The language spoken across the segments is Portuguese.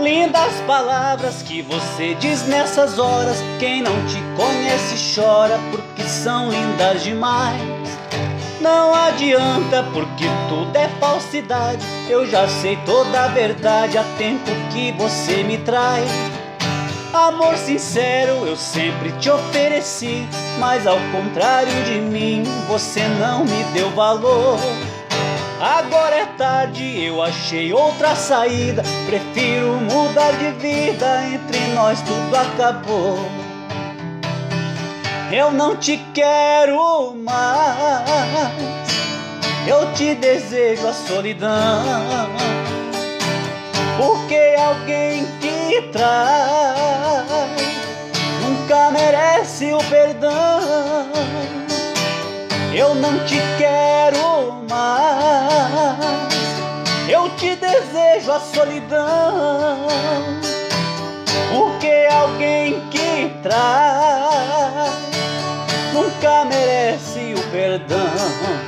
Lindas palavras que você diz nessas horas. Quem não te conhece chora, porque são lindas demais. Não adianta, porque tudo é falsidade. Eu já sei toda a verdade, há tempo que você me trai. Amor sincero eu sempre te ofereci, mas ao contrário de mim, você não me deu valor. Agora é tarde, eu achei outra saída. Prefiro mudar de vida, entre nós tudo acabou. Eu não te quero mais, eu te desejo a solidão. Porque alguém que trai nunca merece o perdão. Eu não te quero mais, eu te desejo a solidão. Porque alguém que trai nunca merece o perdão.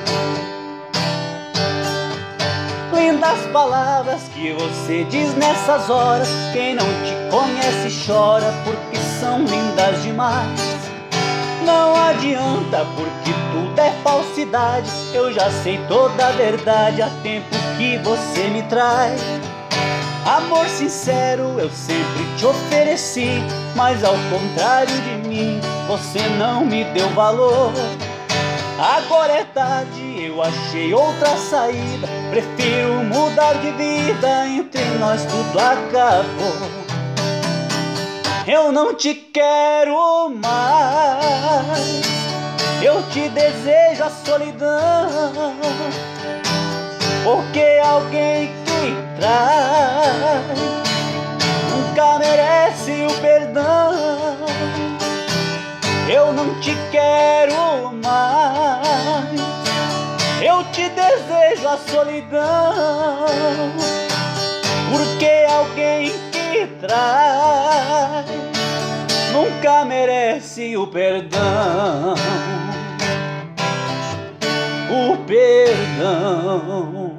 Lindas palavras que você diz nessas horas. Quem não te conhece chora, porque são lindas demais. Não adianta, porque tudo é falsidade. Eu já sei toda a verdade, há tempo que você me trai. Amor sincero eu sempre te ofereci, mas ao contrário de mim, você não me deu valor. Agora é tarde, eu achei outra saída. Prefiro mudar de vida, entre nós tudo acabou. Eu não te quero mais, eu te desejo a solidão. Porque alguém que trai nunca merece o perdão. Eu não te quero mais, eu te desejo a solidão. Porque alguém que trai nunca merece o perdão. O perdão.